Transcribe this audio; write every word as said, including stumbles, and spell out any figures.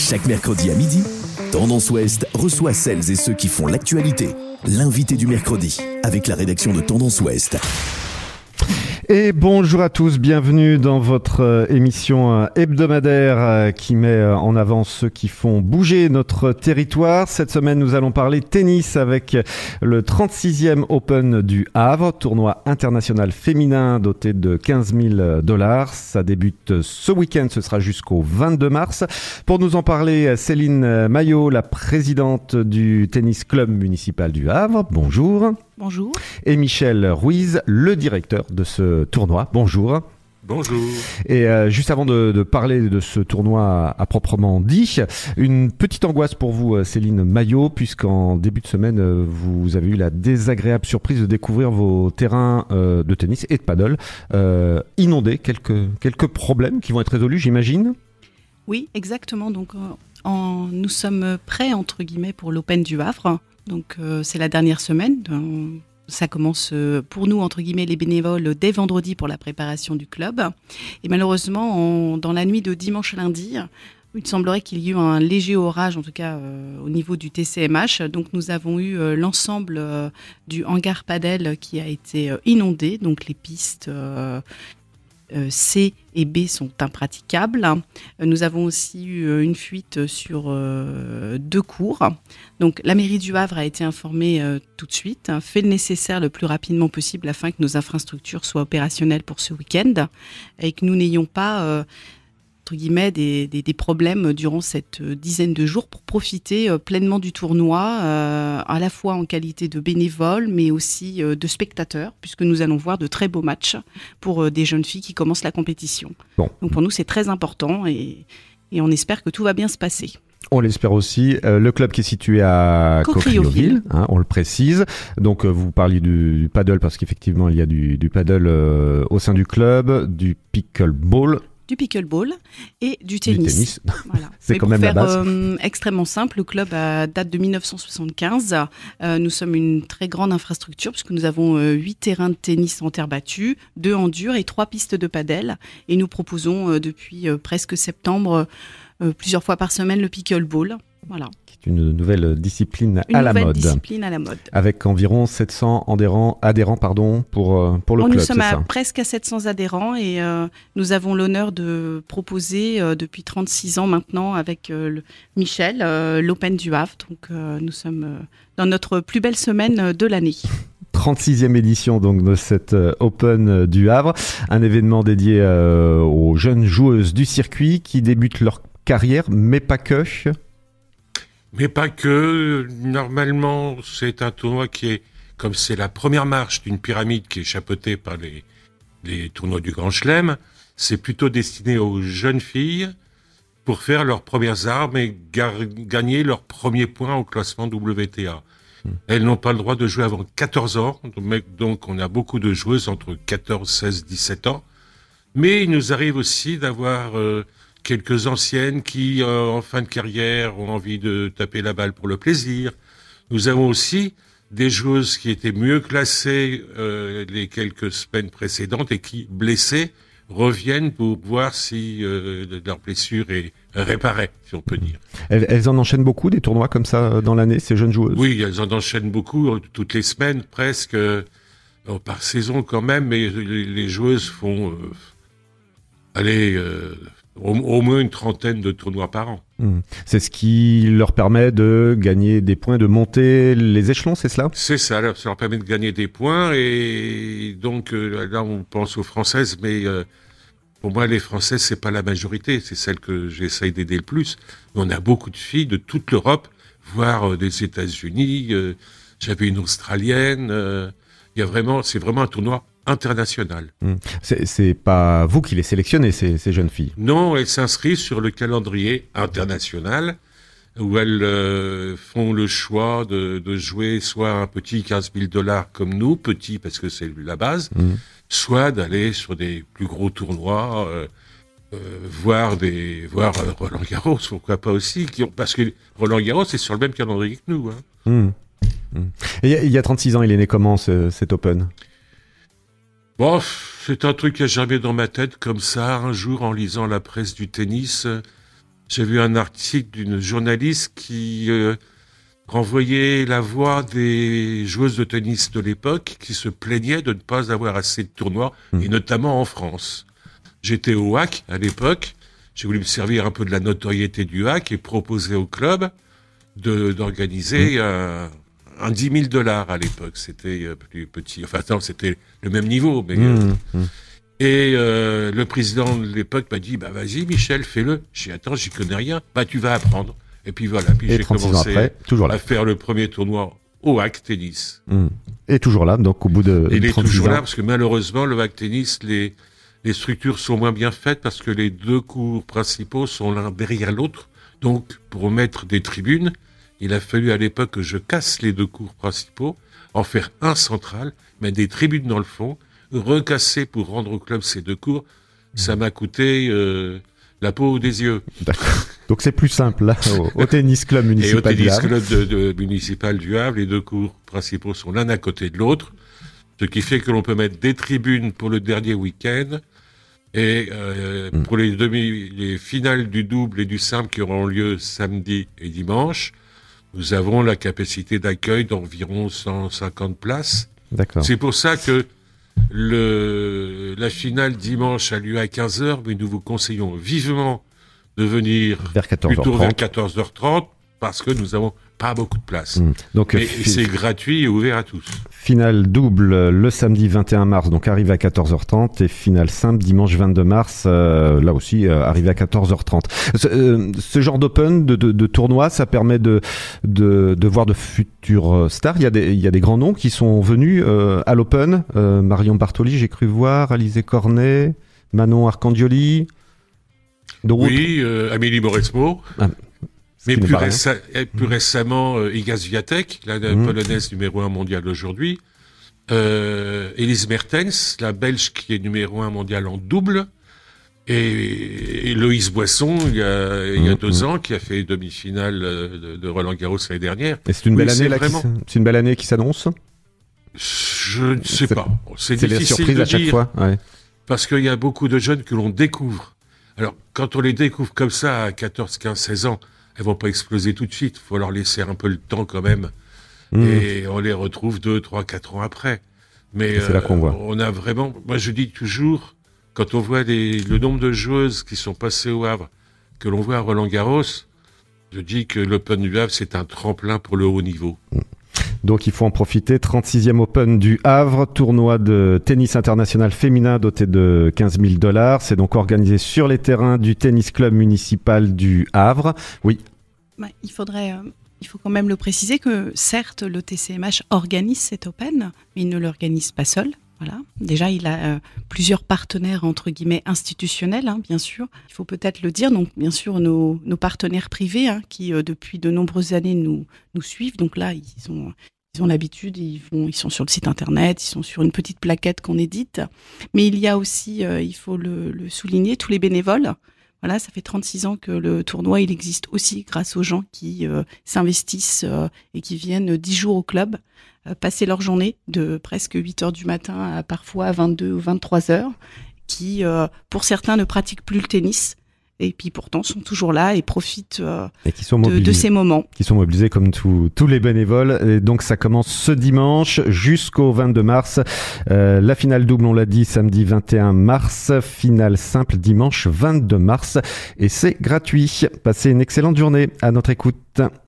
Chaque mercredi à midi, Tendance Ouest reçoit celles et ceux qui font l'actualité. L'invité du mercredi, avec la rédaction de Tendance Ouest. Et bonjour à tous, bienvenue dans votre euh, émission euh, hebdomadaire euh, qui met euh, en avant ceux qui font bouger notre territoire. Cette semaine, nous allons parler tennis avec le trente-sixième Open du Havre, tournoi international féminin doté de quinze mille dollars. Ça débute ce week-end, ce sera jusqu'au vingt-deux mars. Pour nous en parler, Céline Maillot, la présidente du tennis club municipal du Havre. Bonjour. Bonjour. Et Michel Ruiz, le directeur de ce tournoi. Bonjour. Bonjour. Et euh, juste avant de, de parler de ce tournoi à, à proprement dit, une petite angoisse pour vous, Céline Maillot, puisqu'en début de semaine, vous avez eu la désagréable surprise de découvrir vos terrains euh, de tennis et de paddle euh, inondés. Quelques, quelques problèmes qui vont être résolus, j'imagine ? Oui, exactement. Donc, en, nous sommes prêts, entre guillemets, pour l'Open du Havre. Donc, euh, c'est la dernière semaine. Ça commence euh, pour nous, entre guillemets, les bénévoles, dès vendredi pour la préparation du club. Et malheureusement, on, dans la nuit de dimanche à lundi, il semblerait qu'il y ait eu un léger orage, en tout cas euh, au niveau du T C M H. Donc, nous avons eu euh, l'ensemble euh, du hangar padel qui a été euh, inondé. Donc, les pistes euh, euh, C et B sont impraticables. Nous avons aussi eu une fuite sur euh, deux cours. Donc, la mairie du Havre a été informée euh, tout de suite, hein, fait le nécessaire le plus rapidement possible afin que nos infrastructures soient opérationnelles pour ce week-end et que nous n'ayons pas, euh, entre guillemets, des, des, des problèmes durant cette dizaine de jours pour profiter euh, pleinement du tournoi, euh, à la fois en qualité de bénévole, mais aussi euh, de spectateurs, puisque nous allons voir de très beaux matchs pour euh, des jeunes filles qui commencent la compétition. Bon. Donc, pour nous, c'est très important et, et on espère que tout va bien se passer. On l'espère aussi. Euh, le club qui est situé à Cocrioville, hein, on le précise. Donc, euh, vous parliez du, du paddle parce qu'effectivement, il y a du, du paddle euh, au sein du club, du pickleball. Du pickleball et du tennis. Du tennis. Voilà. C'est Mais quand pour même faire, la base. Euh, extrêmement simple, le club a, date de dix-neuf cent soixante-quinze. Euh, nous sommes une très grande infrastructure puisque nous avons euh, huit terrains de tennis en terre battue, deux en dur et trois pistes de padel. Et nous proposons euh, depuis euh, presque septembre, euh, plusieurs fois par semaine, le pickleball. Voilà. C'est une nouvelle discipline une à la nouvelle mode. discipline à la mode. Avec environ sept cents adhérents, adhérents pardon, pour, pour le oh, club, nous sommes c'est à ça presque à sept cents adhérents et euh, nous avons l'honneur de proposer euh, depuis trente-six ans maintenant avec euh, le, Michel euh, l'Open du Havre. Donc euh, nous sommes euh, dans notre plus belle semaine de l'année. trente-sixième édition donc de cette euh, Open du Havre, un événement dédié euh, aux jeunes joueuses du circuit qui débutent leur carrière, mais pas que. Mais pas que. Normalement, c'est un tournoi qui est, comme c'est la première marche d'une pyramide qui est chapeautée par les, les tournois du Grand Chelem, c'est plutôt destiné aux jeunes filles pour faire leurs premières armes et gar- gagner leurs premiers points au classement W T A. Mmh. Elles n'ont pas le droit de jouer avant quatorze ans, donc on a beaucoup de joueuses entre quatorze, seize, dix-sept ans. Mais il nous arrive aussi d'avoir euh, quelques anciennes qui, euh, en fin de carrière, ont envie de taper la balle pour le plaisir. Nous avons aussi des joueuses qui étaient mieux classées euh, les quelques semaines précédentes et qui, blessées, reviennent pour voir si euh, leur blessure est réparée, si on peut dire. Elles, elles en enchaînent beaucoup, des tournois comme ça dans l'année, ces jeunes joueuses ? Oui, elles en enchaînent beaucoup, toutes les semaines presque, euh, par saison quand même, mais les, les joueuses font... Euh, allez... Euh, Au, au moins une trentaine de tournois par an. Mmh. C'est ce qui leur permet de gagner des points, de monter les échelons, c'est cela ? C'est ça, ça leur permet de gagner des points et donc euh, là on pense aux Françaises, mais euh, pour moi les Françaises c'est pas la majorité, c'est celle que j'essaye d'aider le plus. On a beaucoup de filles de toute l'Europe, voire euh, des États-Unis. Euh, j'avais une Australienne. Euh, il y a vraiment, c'est vraiment un tournoi international. Mmh. C'est, c'est pas vous qui les sélectionnez, ces, ces jeunes filles ? Non, elles s'inscrivent sur le calendrier international où elles euh, font le choix de, de jouer soit un petit quinze mille dollars comme nous, petit parce que c'est la base, mmh. soit d'aller sur des plus gros tournois, euh, euh, voir des, voir euh, Roland Garros, pourquoi pas aussi, qui ont, parce que Roland Garros c'est sur le même calendrier que nous. Hein. Mmh. Mmh. Et il y a trente-six ans, il est né comment ce, cet Open ? Bon, c'est un truc qui a germé dans ma tête comme ça, un jour en lisant la presse du tennis. j'ai vu un article d'une journaliste qui euh, renvoyait la voix des joueuses de tennis de l'époque qui se plaignaient de ne pas avoir assez de tournois, mmh. et notamment en France. J'étais au H A C à l'époque, j'ai voulu me servir un peu de la notoriété du H A C et proposer au club de, d'organiser mmh. un, un dix mille dollars à l'époque. C'était euh, plus petit, enfin non, c'était le même niveau. Mais, mmh. Euh, et euh, le président de l'époque m'a dit, bah vas-y Michel, fais-le. J'ai dit, attends, j'y connais rien. Bah tu vas apprendre. Et puis voilà, puis et j'ai commencé après, toujours là. à faire le premier tournoi au H A C Tennis. Mmh. Et toujours là, donc au bout de Il est toujours ans. là, parce que malheureusement, le H A C Tennis, les, les structures sont moins bien faites parce que les deux cours principaux sont l'un derrière l'autre. Donc, pour mettre des tribunes, il a fallu à l'époque que je casse les deux cours principaux, en faire un central, mettre des tribunes dans le fond, recasser pour rendre au club ces deux cours. Mmh. Ça m'a coûté euh, la peau des yeux. D'accord. Donc c'est plus simple là, au, au tennis club municipal du Havre. Et au tennis club de, de, municipal du Havre, les deux cours principaux sont l'un à côté de l'autre, ce qui fait que l'on peut mettre des tribunes pour le dernier week-end et euh, mmh. pour les demi, les finales du double et du simple qui auront lieu samedi et dimanche, nous avons la capacité d'accueil d'environ cent cinquante places. D'accord. C'est pour ça que le, la finale dimanche a lieu à quinze heures, mais nous vous conseillons vivement de venir vers quatorze heures trente. Plutôt vers quatorze heures trente parce que nous avons pas beaucoup de place. Mmh. Donc, et fi- c'est gratuit et ouvert à tous. Finale double le samedi vingt et un mars, donc arrive à quatorze heures trente, et finale simple dimanche vingt-deux mars, euh, là aussi euh, arrive à quatorze heures trente. Ce, euh, ce genre d'open, de, de, de tournoi, ça permet de, de, de voir de futures stars. Il y a des, il y a des grands noms qui sont venus euh, à l'open. Euh, Marion Bartoli, j'ai cru voir, Alizé Cornet, Manon Arcandioli. Oui, euh, Amélie Mauresmo. Ah. Mais plus, réce- plus mmh. récemment, euh, Iga Swiatek, la mmh. polonaise numéro un mondiale aujourd'hui. Euh, Elise Mertens, la belge qui est numéro un mondial en double. Et, et Loïs Boisson, il y a, mmh. il y a deux mmh. ans, qui a fait demi-finale de, de Roland Garros l'année dernière. Et c'est une belle oui, année, c'est là, vraiment... qui, c'est une belle année qui s'annonce? Je ne sais c'est, pas. C'est, c'est difficile les de à chaque dire. Fois. Ouais. Parce qu'il y a beaucoup de jeunes que l'on découvre. Alors, quand on les découvre comme ça à quatorze, quinze, seize ans, elles vont pas exploser tout de suite. Il faut leur laisser un peu le temps quand même. Mmh. Et on les retrouve deux, trois, quatre ans après. Mais c'est là qu'on voit. On a vraiment... Moi, je dis toujours, quand on voit les, le nombre de joueuses qui sont passées au Havre, que l'on voit à Roland-Garros, je dis que l'Open du Havre, c'est un tremplin pour le haut niveau. Mmh. Donc il faut en profiter. trente-sixième Open du Havre, tournoi de tennis international féminin doté de quinze mille dollars. C'est donc organisé sur les terrains du tennis club municipal du Havre. Oui. Bah, il faudrait, euh, il faut quand même le préciser que certes le T C M H organise cet Open, mais il ne l'organise pas seul. Voilà. Déjà, il a euh, plusieurs partenaires, entre guillemets, institutionnels, hein, bien sûr. Il faut peut-être le dire. Donc, bien sûr, nos, nos partenaires privés, hein, qui, euh, depuis de nombreuses années, nous, nous suivent. Donc là, ils ont, ils ont l'habitude, ils, vont, ils sont sur le site Internet, ils sont sur une petite plaquette qu'on édite. Mais il y a aussi, euh, il faut le, le souligner, tous les bénévoles. Voilà, ça fait trente-six ans que le tournoi, il existe aussi grâce aux gens qui euh, s'investissent euh, et qui viennent dix jours au club, euh, passer leur journée de presque huit heures du matin à parfois vingt-deux ou vingt-trois heures, qui, euh, pour certains, ne pratiquent plus le tennis, et puis pourtant sont toujours là et profitent euh, et qui sont de, de ces moments. Qui sont mobilisés comme tous tous les bénévoles. Et donc ça commence ce dimanche jusqu'au vingt-deux mars. Euh, la finale double, on l'a dit, samedi vingt et un mars. Finale simple dimanche vingt-deux mars. Et c'est gratuit. Passez une excellente journée à notre écoute.